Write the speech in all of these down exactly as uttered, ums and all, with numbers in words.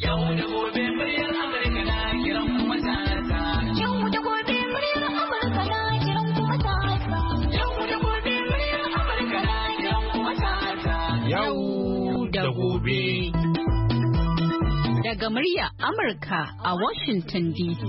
Yau da gobe muryar Amurka na kiran kuma ta. Yau da gobe muryar Amurka na kiran kuma ta. Yau da gobe muryar Amurka na kiran kuma ta. Yau da gobe. Daga muryar Amurka a Washington D C.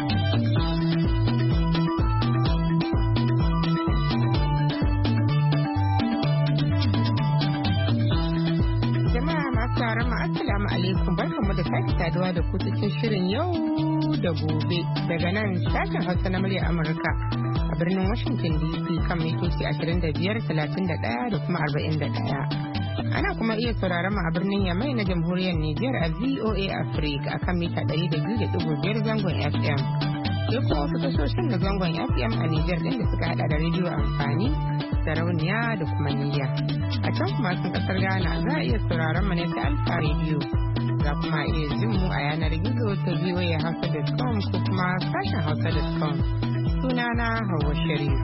Assalamu alaikum, barkanmu da sake saduwa da ku cikin shirin yau da gobe daga nan sashen Hausa na murya Amurka a birnin Washington D C kan mitoci ashirin da biyar, talatin da ɗaya da kuma arba'in da ɗaya. Ana kuma iya sauraron mu a birnin Yamai na Jamhuriyar Nijar a V O A Africa a kan mita ɗari da biyu da ɗigo biyar zangon F M. Sai kuma wasu tashoshin na zangon F M a Nijar ɗin da suka haɗa da rediyo amfani, sarauniya da kuma niyya. A can kuma sun kasar Ghana za a iya sauraron mu ne ta Alfa Radio. Za kuma iya jin mu a yanar gizo ta v o a hausa dot com ko kuma sashen hausa dot com. Sunana Hauwa Sharif.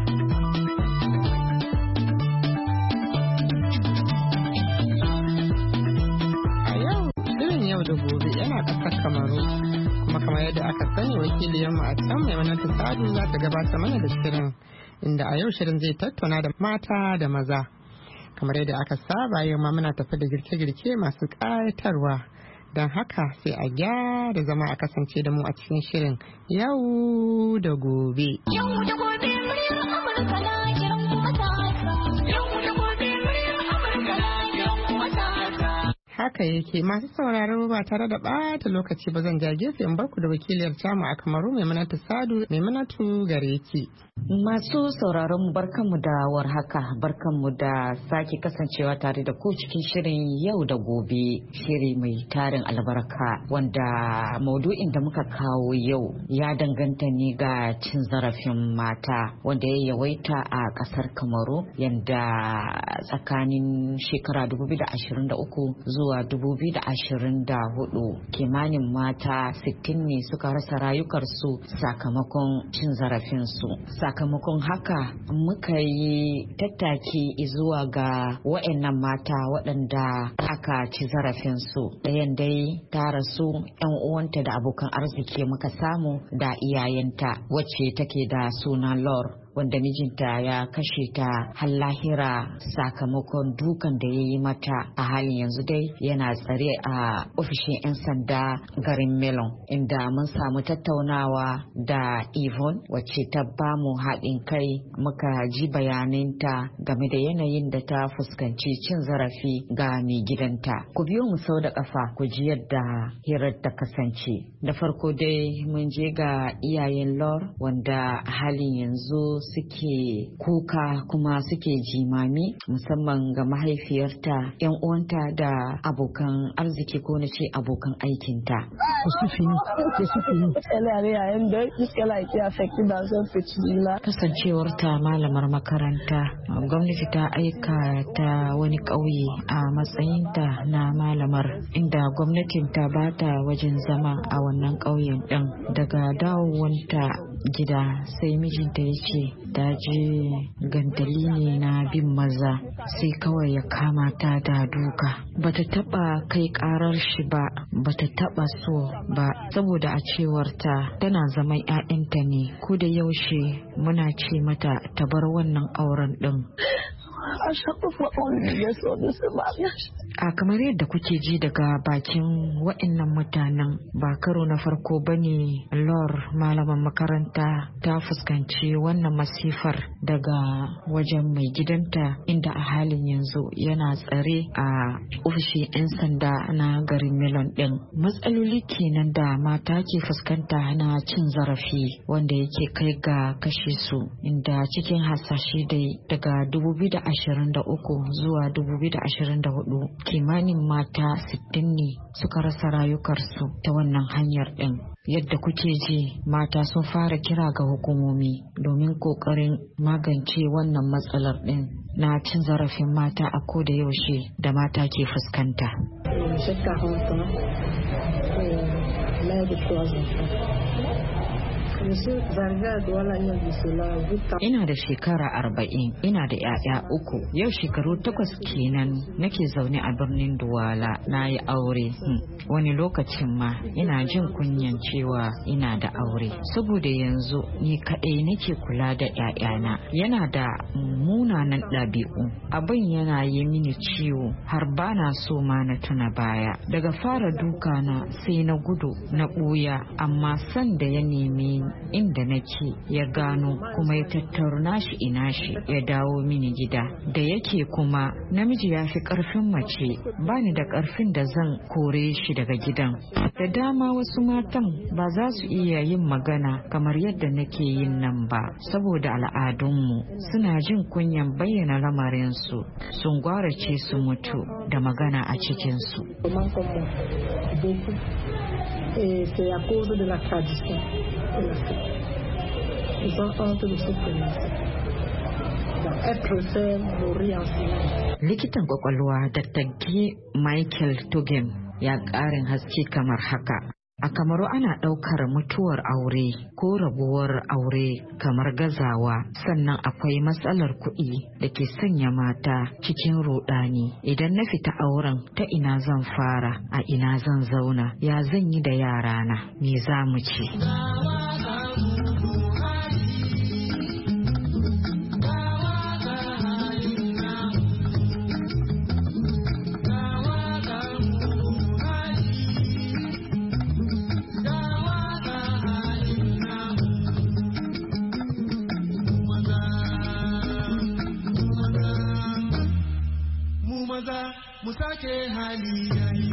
A yau shirin yau da gobe yana ƙasar Kamaru. Kuma kamar yadda aka sani wakiliyarmu a can mai wani Sadu za ta gabata mana da shirin. Inda a yau shirin zai tattauna da mata da maza. Kamar yadda aka saba yau ma muna tafi da girke-girke masu ƙayatarwa don haka sai a gyara zama a kasance da mu a cikin shirin yau da gobe. Yau da gobe muryar Amurka na kiran kuma ta. Yau da gobe muryar Amurka na kiran kuma ta. Haka yake masu sauraro ba tare da ɓata lokaci ba zan jage su in barku da wakiliyar tamu a Kamaru Maimunatu Sadu. Maimunatu gare ki. Masu sauraron barkanmu da warhaka, barkanmu da sake kasancewa tare da ku cikin shirin yau da gobe, shiri mai tarin albarka wanda maudu'in da muka kawo yau ya danganta ne ga cin zarafin mata wanda ya yawaita a kasar Kamaru yanda tsakanin shekara dubu biyu da ashirin da uku zuwa dubu biyu da ashirin da hudu kimanin mata sittin ne suka rasa rayukarsu sakamakon cin zarafinsu. Sakamakon haka muka yi tattaki zuwa ga wa'annan mata waɗanda aka ci zarafinsu. Ɗayan dai ta rasu, 'yan uwanta da abokan arziki muka samu da iyayenta wacce take da suna Lor. Wanda mijinta ya kashe ta har lahira sakamakon dukan da ya yi mata. A halin yanzu dai yana tsare a ofishin 'yan sanda garin Melon, inda mun samu tattaunawa da Yvonne wacce ta bamu haɗin kai muka ji bayaninta game da yanayin da ta fuskanci cin zarafi ga mai gidanta. Ku biyo mu sau da ƙafa ku ji yadda hirar ta kasance. Da farko dai mun je ga iyayen Lor wanda a halin yanzu suke kuka kuma suke jimami musamman ga mahaifiyarta, 'yan uwanta da abokan arziki ko na ce abokan aikinta. Kasancewarta malamar makaranta, gwamnati ta aika ta wani ƙauye a matsayinta na malamar, inda gwamnatin ta bata wajen zama a wannan ƙauyen ɗin. Daga dawowanta gida sai mijinta ya ce ta je gantali ne na bin maza, sai kawai ya kama ta da duka. Bata taba kai karar shi ba, bata taba so ba, saboda a cewar ta tana zaman 'ya'yanta ne, ko da yaushe muna ce mata ta bar wannan auren din. A kamar yadda kuke ji daga bakin waɗannan mutanen, ba karo na farko bane Lor malaman makaranta ta fuskanci wannan masifar daga wajen mai gidanta, inda a halin yanzu yana tsare a ofishin 'yan sanda na garin Melon ɗin. Matsaloli kenan da mata ke fuskanta na cin zarafi wanda yake kai ga kashe su, inda cikin hasashe dai daga dubu biyu da ashirin da uku zuwa dubu biyu da ashirin da hudu kimanin mata sittin ne suka rasa rayukarsu ta wannan hanyar ɗin. Yadda kuke ji mata sun fara kira ga hukumomi domin kokarin magance wannan matsalar ɗin na cin zarafin mata a koda yaushe da mata ke fuskanta. Ina da shekara arba'in, ina da 'ya'ya uku. Yau shekaru takwas kenan nake zaune a birnin Duwala. Na yi aure. Hmm. Wani lokacin ma ina jin kunyan cewa ina da aure. Saboda yanzu ni kaɗai nake kula da 'ya'yana. Yana da munanan ɗabi'u. Abin yana yi mini ciwo har bana so ma na tuna baya. Daga fara duka na sai na gudu na ɓuya, amma san da ya nemi inda nake ya gano kuma ya tattauna shi ina shi ya dawo mini gida. Da yake kuma namiji ya fi ƙarfin mace, bani da ƙarfin da zan kore shi daga gidan. Da dama wasu matan ba za su iya yin magana kamar yadda nake yin nan ba, saboda al'adunmu suna jin kunyan bayyana lamarinsu, sun gwarace su mutu da magana a cikinsu. Et c'est à cause de la tradition de la fête. Ils ont honte de se prononcer. Être seul, mourir en silence. Likitan kwakwalwa Doctor G. Michael Tugem ya ƙarin haske kamar haka. A Kamaru ana ɗaukar mutuwar aure ko rabuwar aure kamar gazawa, sannan akwai matsalar kuɗi da ke sanya mata cikin ruɗani. Idan na fita auren, ta ina zan fara, a ina zan zauna, ya zan yi da yarana, me za mu ci. Musake hali yayi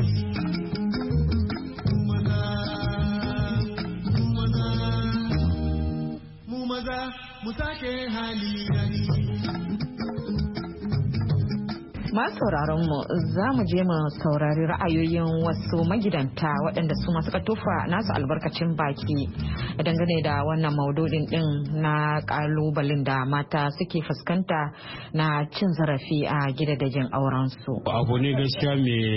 mu maza mu maza mu maza musake hali yayi. Masu sauraron mu za mu je mu saurari ra'ayoyin wasu magidanta waɗanda su masu tofa nasu albarkacin baki dangane da wannan maududin din na kalubalen da mata suke fuskanta na cin zarafi a gidajen auren su. Abu ne gaskiya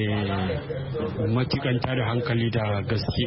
mai matikanta da hankali da gaske.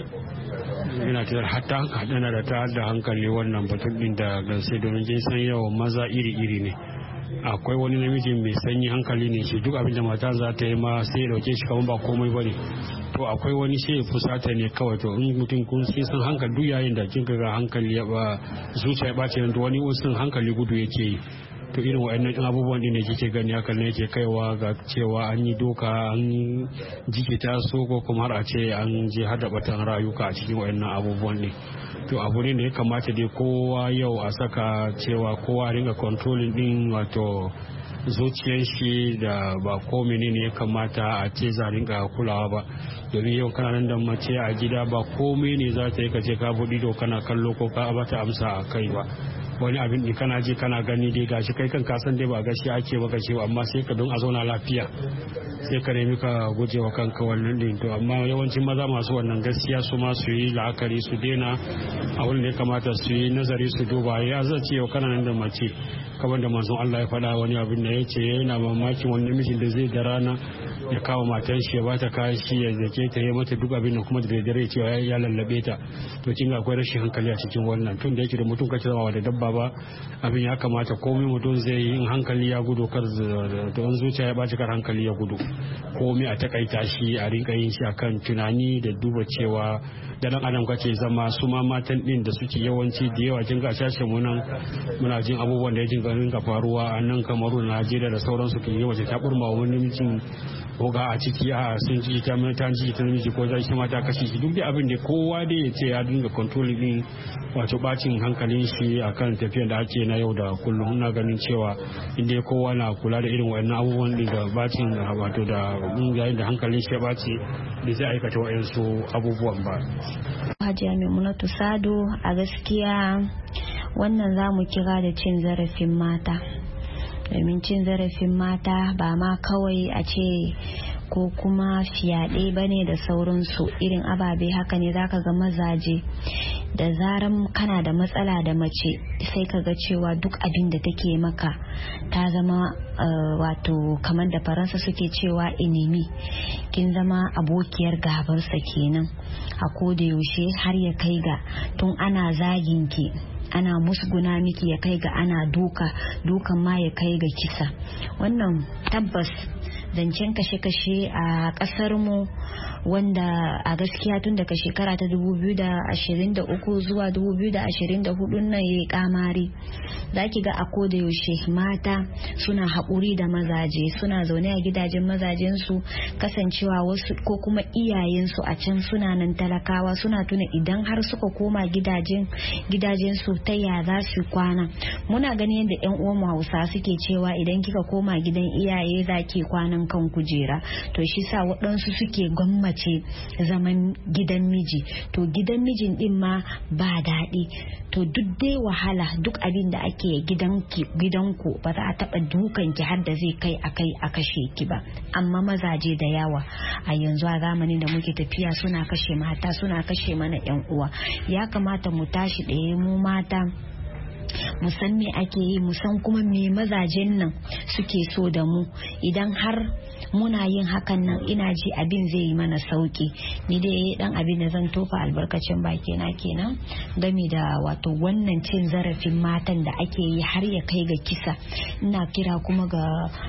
Ina ta hatta hadana da ta da hankali wannan batun din da gaske, domin kin san yawan maza iri-iri ne. Akwai wani namiji mai sanyi hankali ne shi, duk abin da mata za ta yi ma sai ya dauke shi kamar ba komai bane. To akwai wani shi fusata ne kawai. To in mutum kun san hankali, duk yayin da kin ga hankali ya ba zuciya ya bace, to wani usun hankali gudu yake yi. To irin wa'annan abubuwan din ne kike gani haka ne yake kaiwa ga cewa an yi doka, an yi jikita so, ko kuma har a ce an je hada batan rayuka a cikin wa'annan abubuwan ne. To abu ne da ya kamata dai kowa yau a saka cewa kowa ringa controlling din wato zuciyar shi, da ba ko menene ya kamata a ce za ringa kulawa ba. Domin yau kana nan da mace a gida, ba komai ne za ta yi kace ka buɗi do kana kallo ko ka bata amsa a kai ba. Wani abin ne kana ji kana gani dai gashi kai kan kasan dai ba gashi ake baka cewa, amma sai ka don a zauna lafiya sai ka nemi ka guje wa kanka wannan din. To amma yawancin maza masu wannan gaskiya su ma su yi la'akari, su daina a wurin da ya kamata su yi nazari, su duba. Ya zace yau kana nan da mace kamar da manzon Allah ya faɗa wani abin da yace yana mamakin wani namijin da zai da rana ya kawo matan shi ya bata kayan shi ya zake ta yi mata duk abin da kuma da dare cewa ya lallabe ta. To kin ga akwai rashin hankali a cikin wannan. Tun da yake da mutum kace zama da dabba ba, abin ya kamata komai mutum zai yi in hankali ya gudu kar da wani zuciya ya baci kar hankali ya gudu. Komai a takaita shi, a rinka yin shi akan tunani da duba cewa da dan adam kace zama. Su ma matan din da suke yawanci da yawa kin ga shashin mu nan muna jin abubuwan da yake ganin ka faruwa a nan Kamaru, Najeriya da sauransu, kin yi wace ta burma wani mutum ko ga a ciki a sun ji ta mai ta ji ta miji ko zai shi mata kashi shi. Duk da abin da kowa dai ya ce ya dinga controlling din wato bacin hankalin shi akan tafiyar da ake na yau da kullum. Ina ganin cewa inda kowa na kula da irin wayannan abubuwan din da bacin wato da yayin da hankalin shi ya bace da zai aikata wayansu abubuwan ba. Hajiya Maimunatu Sado, a gaskiya wannan za mu kira da cin zarafin mata. Domin cin zarafin mata ba ma kawai a ce ko kuma fyaɗe bane da sauransu, irin ababe haka ne zaka ga mazaje da zaran kana da matsala da mace sai ka ga cewa duk abin da take maka ta zama uh, wato kamar da faransa suke cewa enemy, kin zama abokiyar gabarsa kenan a koda yaushe, har ya kai ga tun ana zagin ki, ana musguna miki, ya kai ga ana duka dukan ma ya kai ga kisa. Wannan tabbas zancen kashe-kashe a kasar mu wanda a gaskiya tun daga shekara ta dubu biyu da ashirin da uku zuwa dubu biyu da ashirin da hudu nan yayi kamari. Zaki ga a koda yaushe mata suna haƙuri da mazaje, suna zaune a gidajen mazajen su, kasancewa wasu ko kuma iyayen su a can suna nan talakawa, suna tuna idan har suka koma gidajen gidajen su ta ya za su kwana. Muna ganin yadda yan uwan mu Hausa suke cewa idan kika koma gidan iyaye zaki kwanan kan kujera, to shi sa waɗansu suke gwammace zaman gidan miji. To gidan mijin din ma ba daɗi, to duk dai wahala, duk abin da ake gidanki gidanku ba za a taɓa dukan ki har da zai kai akai a kashe ki ba. Amma mazaje da yawa a yanzu a zamanin da muke tafiya suna kashe mata, suna kashe mana yan uwa. Ya kamata mu tashi ɗaya mu mata, mu san me ake yi, mu san kuma me mazajen nan suke so da mu. Idan har muna yin hakan nan, ina ji abin zai yi mana sauki. Ni dai dan abin da zan tofa albarkacin baki na kenan game da wato wannan cin zarafin matan da ake yi har ya kai ga kisa. Ina kira kuma ga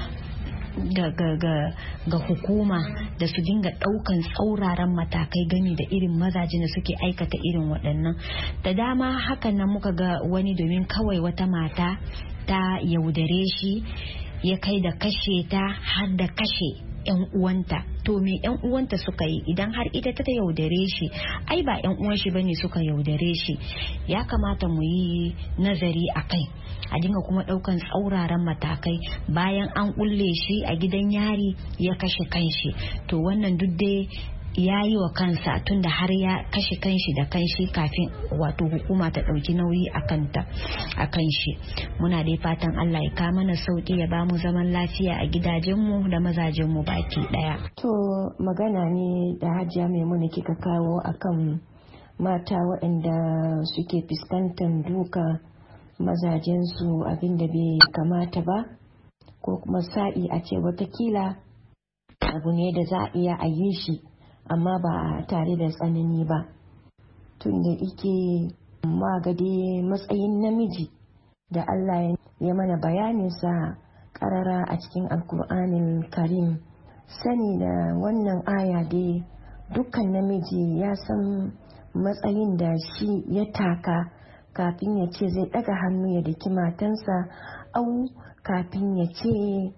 ga ga ga ga hukuma da su dinga daukan tsauraran matakai gami da irin mazaje da suke aikata irin waɗannan. Da dama hakan nan muka ga wani domin kawai wata mata ta yaudare shi ya kai da kashe ta har da kashe yan uwanta. To me yan uwanta suka yi? Idan har ita ta yaudare shi, ai ba yan uwan shi bane suka yaudare shi. Ya kamata mu yi nazari akai, a dinga kuma daukan tsauraran matakai. Bayan an kulle shi a gidan yari ya kashe kanshi, to wannan duk dai ya yi wa kansa, tunda har ya kashe kanshi da kanshi kafin wato hukuma ta dauki nauyi a kanta a kanshi. Muna dai fatan Allah ya ka mana sauki, ya ba mu zaman lafiya a gidajenmu da mazajenmu baki daya. To magana ne da Hajiya Maimuna kika kawo akan mata waɗanda suke fuskantar duka mazajensu abinda bai kamata ba, ko kuma sa'i a ce watakila abu ne da za a iya a yi shi amma ba tare da tsanani ba. Tun da ike magade matsayin namiji da Allah ya mana bayaninsa karara a cikin alkur'anin karim, sani da wannan aya dai dukkan namiji ya san matsayin da shi ya taka kafin ya ce zai daga hannu ya daki matansa, au kafin ya ce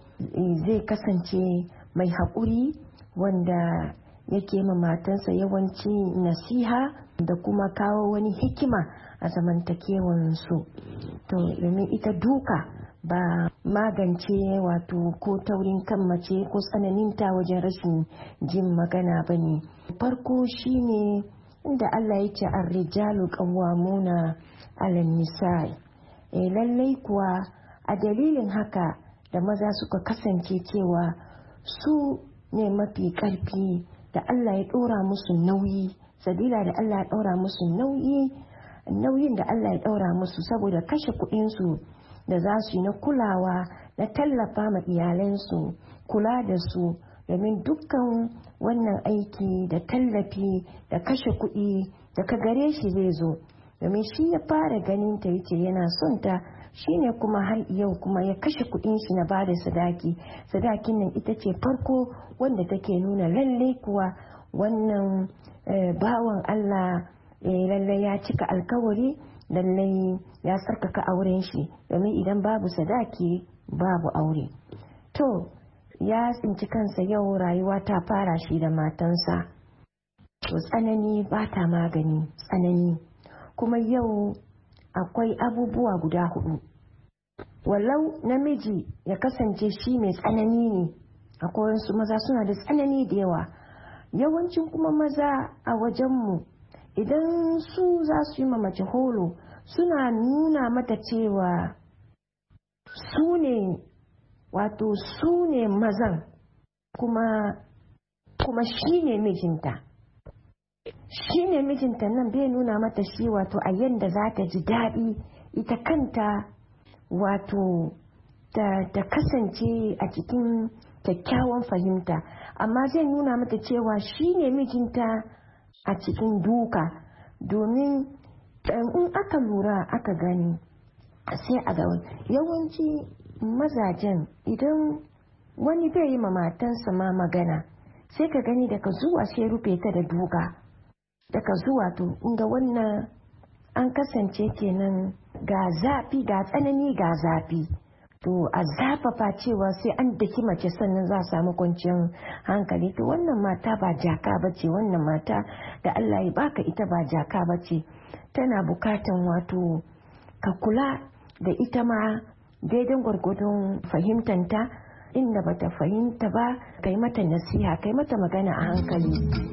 zai kasance mai haƙuri wanda yake ma matansa yawanci nasiha da kuma kawo wani hikima a zamantakewansu. To domin ita duka ba magance wato ko taurin kan mace ko tsananinta wajen rashin jin magana ba ne. Farko shine inda Allah ya ce ar-rijalu qawwamuna 'alan nisa'i. Eh lallai kuwa a dalilin haka da maza suka kasance cewa su ne mafi ƙarfi, da Allah ya ɗora musu nauyi, sabila da Allah ya ɗora musu nauyi nauyin da Allah ya ɗora musu saboda kashe kuɗinsu da za su yi na kulawa na tallafa ma iyalansu, kula da su, domin dukkan wannan aiki da tallafi da kashe kuɗi daga gare shi zai zo, domin shi ya fara ganin ta yace yana son ta, shine kuma har yau kuma ya kashe kuɗin shi na bada sadaki. Sadakin nan ita ce farko wanda take nuna lalle kuwa wannan bawan Allah lalle ya cika alkawari, lalle ya tsarkaka auren shi, domin idan babu sadaki babu aure. To ya tsinci kansa yau rayuwa ta fara shi da matansa, to tsanani ba ta magani tsanani. Kuma yau akwai abubuwa guda hudu, walau namiji ya kasance shi mai tsanani ne, akwai wasu maza suna da tsanani da yawa. Yawancin kuma maza a wajenmu idan su za su yi ma mace holo suna nuna mata cewa su ne wato su ne mazan, kuma kuma shi ne mijinta shi ne mijinta nan bai nuna mata shi wato a yanda za ta ji daɗi ita kanta wato ta kasance a cikin kyakkyawan fahimta, amma zai nuna mata cewa shi ne mijinta a cikin duka. Domin in aka lura aka gani sai a ga yawanci mazajen idan wani bai yi ma matansa ma magana sai ka gani daga zuwa sai rufe ta da duka, daga zuwa to inga wannan an kasance kenan ga zafi ga tsanani ga zafi, to a zafafa cewa sai an daki mace sannan za a samu kwanciyar hankali. To wannan mata ba jaka bace, wannan mata da Allah ya baka ita ba jaka bace, tana bukatan wato ka kula da ita ma daidan gwargwadon fahimtanta, inda bata fahimta ba kai mata nasiha, kai mata magana a hankali.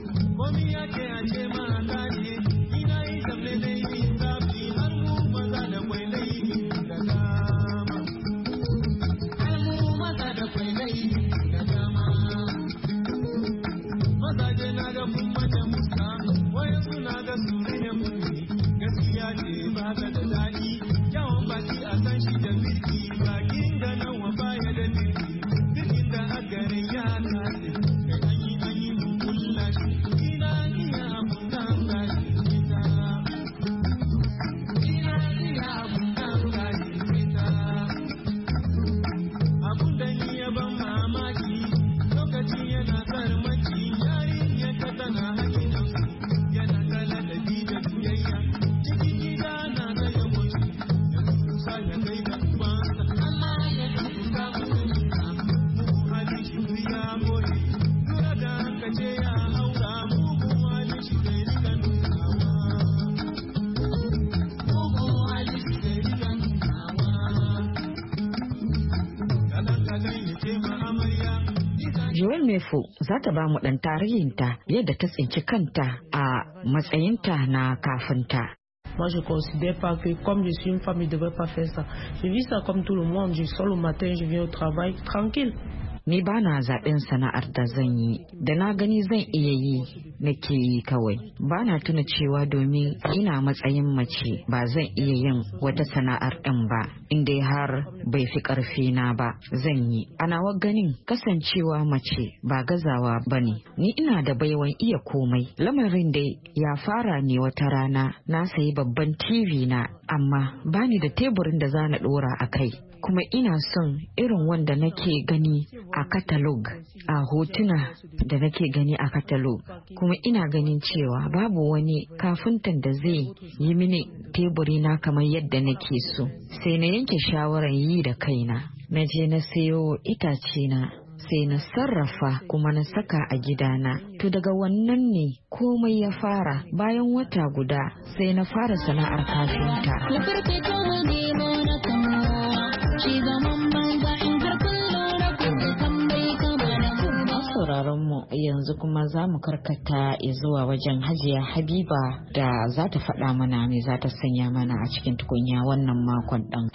Joel Mefo za ta ba mu ɗan tarihinta yadda ta tsinci kanta a matsayinta na kafinta. Moi, je considère pas que comme je suis une femme, je ne devrais pas faire ça. Je vis ça comme tout le monde. Je sors le matin, je viens au travail, tranquille. Ni ba na zaɓen sana'ar da zan yi, da na gani zan iya yi nake yi kawai. Ba na tuna cewa domin ina matsayin mace ba zan iya yin wata sana'ar ɗin ba, inda har bai fi ƙarfi na ba zan yi. A nawa ganin kasancewa mace ba gazawa ba ne, ni ina da baiwan iya komai. Lamarin dai ya fara ne wata rana na sayi babban T V na, amma bani da teburin da za na ɗora a kai. Kuma ina son irin wanda nake gani a katalog, a hotuna da nake gani a katalog. Kuma ina ganin cewa babu wani kafintan da zai yi mini teburi na kamar yadda nake so. Sai na yanke shawarar yi da kaina. Na je na sayo itace na, sai na sarrafa kuma na saka a gidana. To daga wannan ne komai ya fara. Bayan wata guda sai na fara sana'ar kafinta. Sauraron mu yanzu kuma za mu karkata zuwa wajen Hajiya Habiba da za ta faɗa mana me za ta sanya mana a cikin tukunya wannan makon ɗan.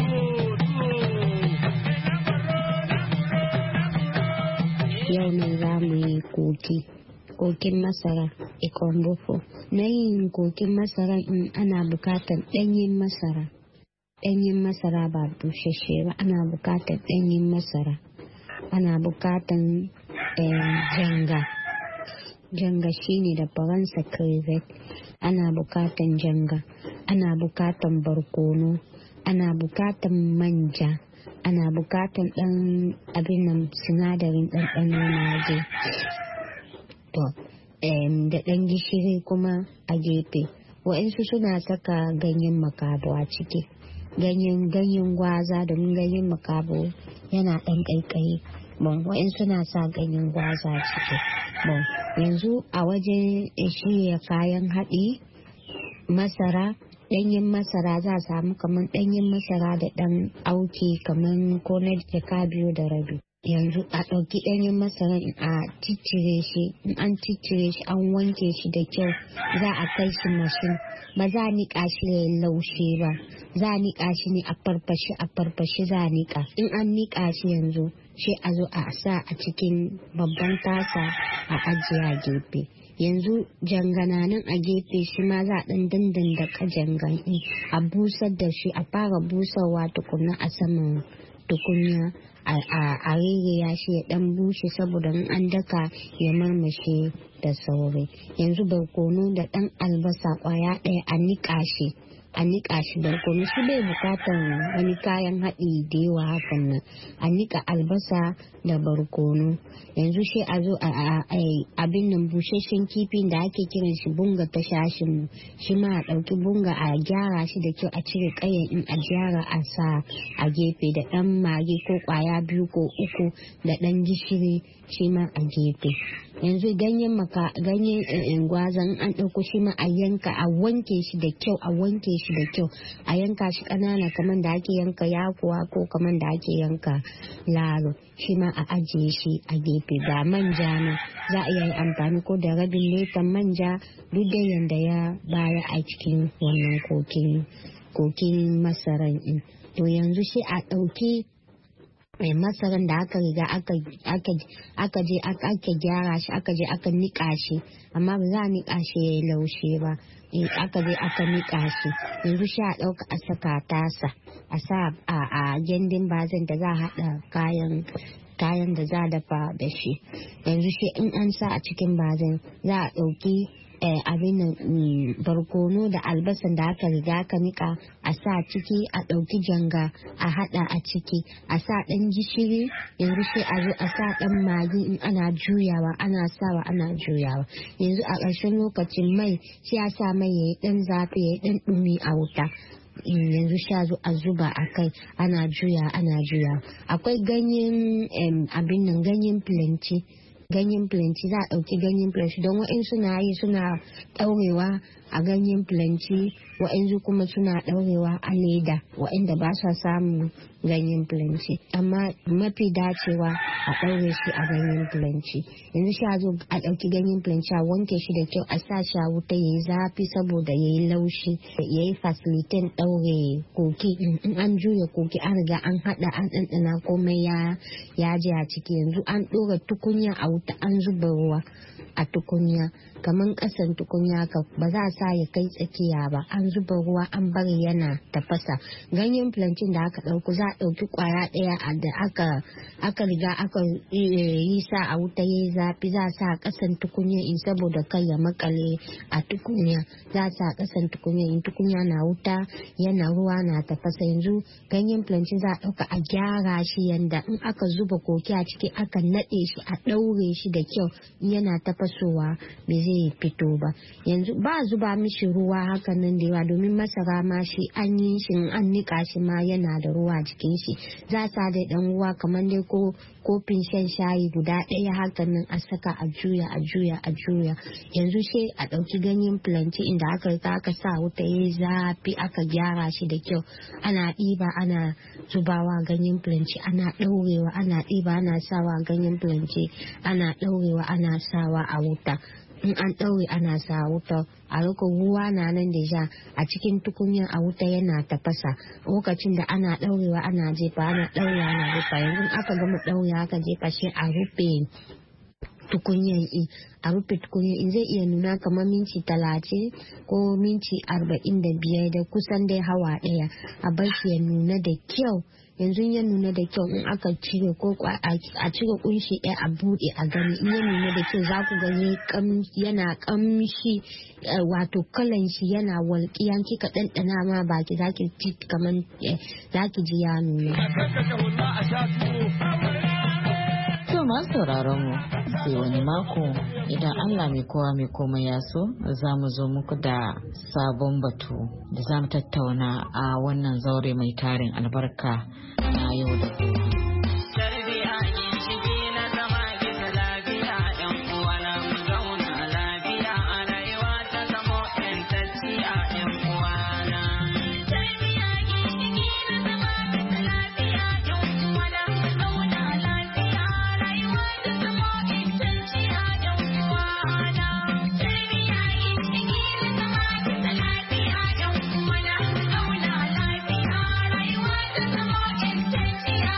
Yau ne za mu yi koki, kokin masara ikombofo. Na yin kokin masara in ana bukatar ɗanyen masara. Ɗanyen masara ba bushashe ba, ana bukatar ɗanyen masara. Ana bukatar janga. Janga shine da faransa crevet. Ana bukatan janga. Ana bukatan barkono. Ana bukatan manja. Ana bukatan ɗan abin nan sinadarin ɗanɗano na je. To, da ɗan gishiri kuma a gefe. Wa'insu suna saka ganyen makabo a ciki. Ganyen ganyen gwaza domin ganyen makabo yana ɗan ƙaiƙayi. Bon, wa'in suna sa ganyen gwaza ciki. Bon, yanzu a wajen shirya kayan haɗi masara, ɗanyen masara za a samu kamar ɗanyen masara da ɗan auki kamar ko na jaka biyu da rabi. Yanzu a ɗauki ɗanyen masara a ciccire shi, in an ciccire shi an wanke shi da kyau za a kai shi mashin. Ba za a niƙa shi da laushe ba, za a niƙa shi ne a farfashe a farfashe za a niƙa. In an niƙa shi yanzu shi a zo a sa a cikin babban tasa a ajiye a gefe. Yanzu jangananin a gefe shi ma za a ɗan dandanda ka jangan a busar da shi, a fara busarwa tukuna a saman tukunya a ririya shi ya ɗan bushe saboda in an daka ya marmashe da sauri. Yanzu barkono da ɗan albasa kwaya ɗaya a niƙa shi a niƙa shi barkono shi bai bukatar wani kayan haɗi da yawa hakan nan. A niƙa albasa da barkono. Yanzu shi a zo a abin nan busasshen kifin da ake kiran shi bunga ta shashin mu, shi ma a ɗauki bunga a gyara shi da kyau, a cire ƙayan in a gyara a sa a gefe da ɗan magi ko ƙwaya biyu ko uku da ɗan gishiri shi ma a gefe. Yanzu ganyen maka ganyen gwazan an ɗauko shi ma a yanka a wanke shi da kyau a wanke shi da kyau a yanka shi ƙanana kamar da ake yanka yakuwa ko kamar da ake yanka lalo, shi ma a ajiye shi a gefe. Ga manja ne za a yi amfani ko da rabin letan manja duk da yanda ya baya a cikin wannan kokin kokin masaran ɗin. To yanzu shi a ɗauki mai masaran da aka riga aka je aka gyara shi aka je aka nika shi, amma ba za a nika shi ya yi laushe ba, in aka je aka nika shi yanzu shi a ɗauka a saka tasa a sa a gindin bazan da za a haɗa kayan kayan da za a dafa da shi. Yanzu shi in an sa a cikin bazan za a ɗauki abin barkono da albasan da aka riga aka nika a sa ciki, a ɗauki janga a haɗa a ciki, a sa ɗan gishiri. Yanzu sai a zo a sa ɗan magi in ana juyawa ana sawa ana juyawa. Yanzu a ƙarshen lokacin mai sai a sa mai yayi ɗan zafi yayi ɗan ɗumi a wuta. Yanzu sha zo a zuba a kai ana juya ana juya. Akwai ganyen abin nan ganyen plantain ganyen plantain za a ɗauki ganyen plantain don wa'in suna yi suna ɗaurewa a ganyen plantain, wa'insu kuma suna ɗaurewa a leda wa'inda ba sa samun ganyen plantain, amma mafi dacewa a ɗaure shi a ganyen plantain. Yanzu sha zo a ɗauki ganyen plantain a wanke shi da kyau a sa shi a wuta yayi zafi saboda yayi laushi yayi facilitate ɗaure koki. In an juya koki an riga an haɗa an ɗanɗana komai ya ya je a ciki. Yanzu an ɗora tukunya a wuta an zuba ruwa a tukunya kaman ƙasan tukunya ka ba za a sa ya kai tsakiya ba, an zuba ruwa an bari yana tafasa. Ganyen plantain da aka ɗauko za a ɗauki ƙwaya ɗaya da aka aka riga aka yi sa a wuta yayi zafi za a sa a ƙasan tukunya in saboda kai ya makale a tukunya, za a sa a ƙasan tukunya in tukunya na wuta yana ruwa na tafasa. Yanzu ganyen plantain za a ɗauka a gyara shi yanda in aka zuba koki a ciki aka naɗe shi a ɗaure shi da kyau yana tafasowa bai zai fito ba. Yanzu ba zuba mishi ruwa haka nan da yawa domin masara ma shi an yi shi an nika shi ma yana da ruwa jikin shi. Za sa da dan ruwa kamar dai ko kofin shan shayi guda ɗaya haka nan a saka a juya a juya a juya. Yanzu sai a ɗauki ganyen plantain inda aka riga aka sa wuta yayi zafi aka gyara shi da kyau ana ɗiba ana zubawa ganyen plantain ana ɗaurewa ana ɗiba ana sawa ganyen plantain ana ɗaurewa ana sawa a wuta. In an ɗaure ana sa wuta a rika ruwa na nan da ja a cikin tukunya a wuta yana tafasa lokacin da ana ɗaurewa ana jefa ana ɗaurewa ana jefa. Yanzu aka gama ɗaurewa aka jefa shi a rufe tukunyan in a rufe tukunyan in zai iya nuna kamar minti talatin ko minti arba'in da biyar da kusan dai hawa ɗaya a bar shi ya nuna da kyau. Yanzu ya nuna da kyau in aka cire ko a cire kunshi ɗaya a buɗe a gani in ya nuna da kyau za ku gani yana kamshi wato kalan shi yana walƙiyan kika ɗanɗana ma baki zaki ji kaman zaki ji ya nuna. To masu sauraron mu sai wani mako idan Allah mai kowa mai komai ya so za mu zo muku da sabon batu da za mu tattauna a wannan zaure mai tarin albarka na yau da gobe. Yeah.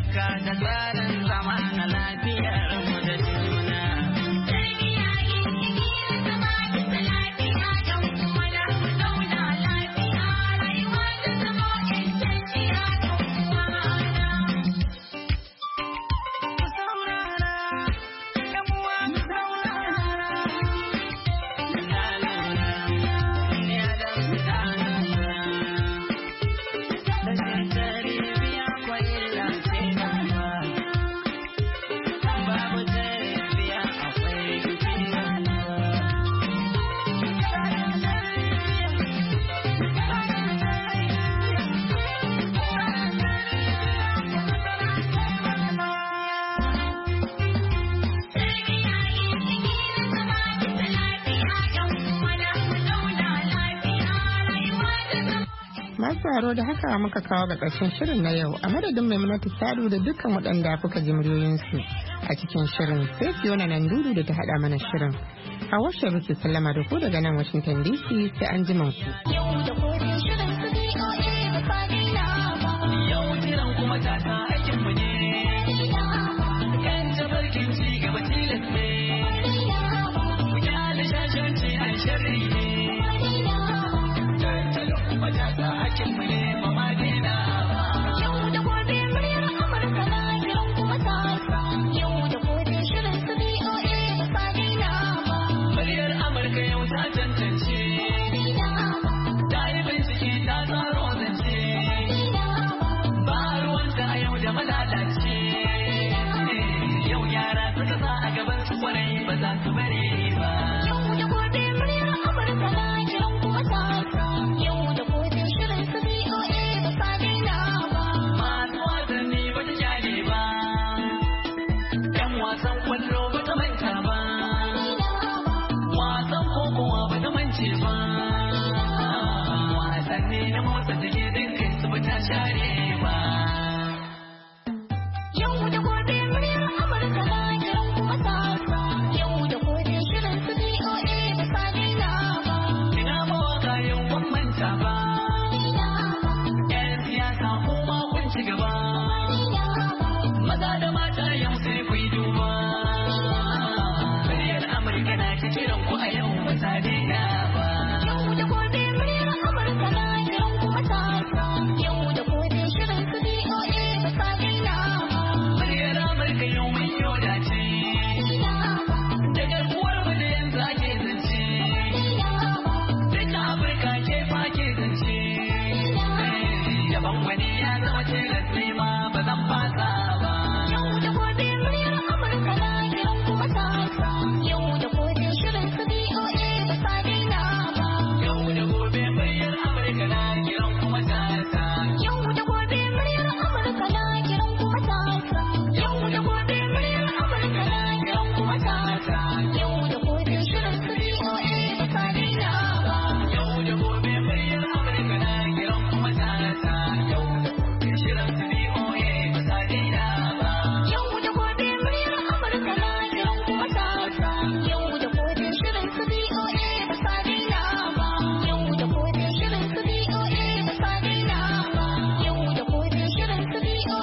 barka da tsarin zama na lafiyar mu da juna. Masu da haka muka kawo ga ƙarshen shirin na yau a madadin Maimunatu Sadu da dukkan waɗanda kuka ji muryoyinsu a cikin shirin sai Fiona nan dudu da ta haɗa mana shirin. A washe muke sallama da ku daga nan Washington D C sai an ji ku. Yau jiran kuma ta aikinmu ne, kan jabarkin ci gaba tilas ne, ku kyale shashanci an sharri ne. Matasa hakinmu ne ba ma daina ba. Yau da gobe muryar Amurka na kiran kuma tasa. Yau da gobe shirin su B O A ba sa daina ba. Muryar Amurka yau ta tantance. Ta yi bincike ta tsaro zance. Ba ruwanta a yau da malalace. Yau yara suka sa a gaban su kwarai ba za su bari ba. Yau da gobe muryar Amurka na kiran kuma tasa. Yau da wasan kwallo ba ta manta ba, wasan kokowa ba ta mance ba, wasanni na motsa jiki dukkan su ba ta share ba. Yau da gobe muryar Amurka na kiran kuma tasa. Yau da gobe shirin su B O A ba sa daina ba. Ina mawaka yau ban manta ba, yan siyasa kuma kun ci gaba, maza da mata yau sai ku yi duba. Muryar Amurka na ta kiran ku a yau ba ta daina ba. Yau da gobe muryar Amurka na kiran ku matasa. Yau da gobe shirin su B O A ba sa daina ba. Muryar Amurka yau mun yau da